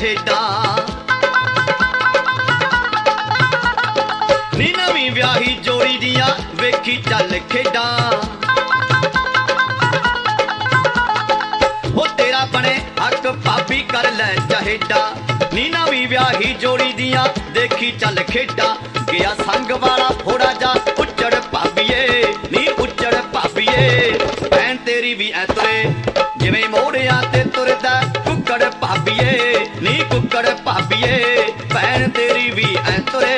ਖੇਡਾਂ। ਨੀ ਨਵੀਂ ਵਿਆਹੀ ਜੋੜੀ ਦੀਆਂ ਵੇਖੀ ਚੱਲ ਖੇਡਾਂ। ਉਹ ਤੇਰਾ ਬਣੇ ਹੱਕ ਭਾਬੀ ਕਰ ਲੈ ਚਹੇਡਾ। ਨੀ ਨਵੀਂ ਵਿਆਹੀ ਜੋੜੀ ਦੀਆਂ ਦੇਖੀ ਚੱਲ ਖੇਡਾਂ। ਗਿਆ ਸੰਗ ਵਾਲਾ ਥੋੜਾ ਜਾ ਉੱਚੜ ਭਾਬੀਏ, ਨੀ ਉੱਚੜ ਭਾਬੀਏ। ਭੈਣ ਤੇਰੀ ਵੀ ਐ ਤੁਰੇ ਜਿਵੇਂ ਮੋੜਿਆਂ ਤੇ ਤੁਰਦਾ ਕੁੱਕੜ ਭਾਬੀਏ, ਨੀ ਕੁੱਕੜ ਭਾਬੀਏ। ਭੈਣ ਤੇਰੀ ਵੀ ਐ ਤੁਰੇ।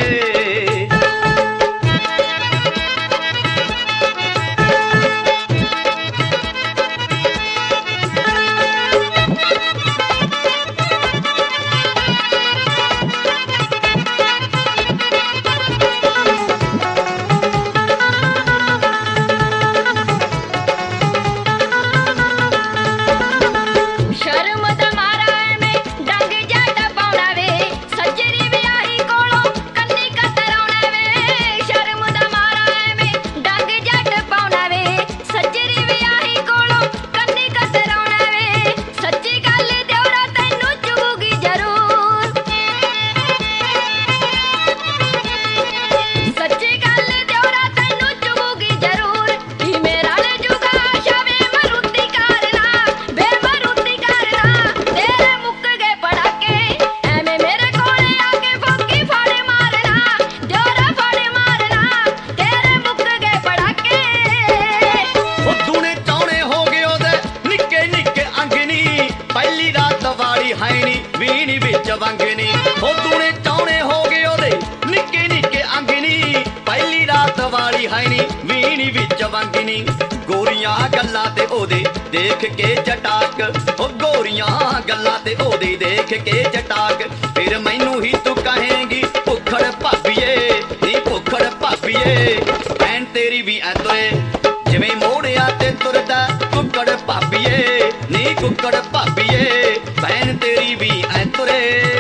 ਵੀਣੀ ਵਿੱਚ ਵੰਗਣੀ ਉਹ ਤੂਨੇ ਚਾਉਣੇ ਹੋ ਗਏ ਉਹਦੇ ਨਿੱਕੇ ਨਿੱਕੇ ਅੰਗਣੀ। ਪਹਿਲੀ ਰਾਤ ਵਾਲੀ ਹੈਨੀ ਵੀਣੀ ਵਿੱਚ ਵੰਗਣੀ। ਗੋਰੀਆਂ ਗੱਲਾਂ ਤੇ ਉਹਦੇ ਦੇਖ ਕੇ ਚਟਾਕ, ਉਹ ਗੋਰੀਆਂ ਗੱਲਾਂ ਤੇ ਉਹਦੇ ਦੇਖ ਕੇ ਚਟਾਕ। ਫਿਰ ਮੈਨੂੰ ਹੀ ਤੂੰ ਕਹੇਂਗੀ ਭੁੱਖੜ ਭਾਬੀਏ, ਨੀ ਭੁੱਖੜ ਭਾਬੀਏ। ਭੈਣ ਤੇਰੀ ਵੀ ਐ ਤੁਰੇ ਜਿਵੇਂ ਮੋੜਿਆਂ ਤੇ ਤੁਰਦਾ ਕੁੱਕੜ ਭਾਬੀਏ, ਨੀ ਕੁੱਕੜ ਭਾਬੀਏ। ਭੈਣ ਤੇਰੀ ਵੀ ਐ ਤੁਰੇ।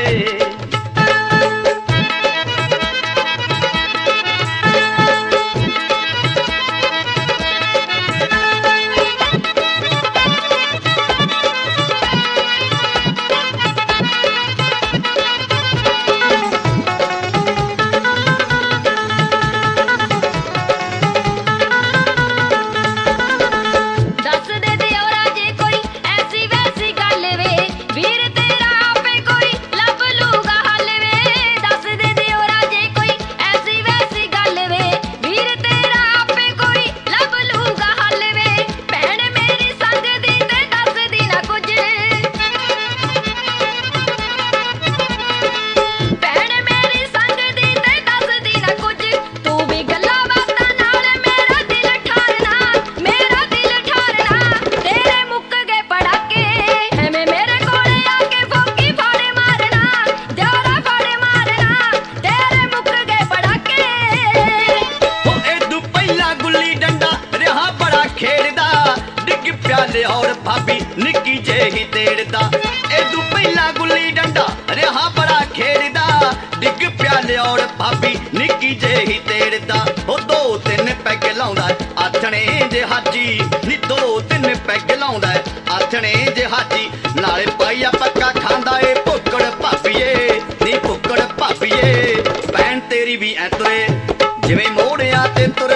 और भाभी निक्की जेही तेड़दा एदू पहला गुल्ली डंडा रहा बड़ा खेड़दा। डिग प्याले और भाभी निक्की जेही तेड़दा। ओ दो तीन पैग लाउंदा आथणे जे हाजी, नी दो तीन पैग लाउंदा आथणे जे हाजी। नाले पाईया पक्का खांदा ए भुक्कड़ भाभीए, नी भुक्कड़ भाभीए। भैन तेरी भी ऐ तुरे जिवें मोड़िया ते तुर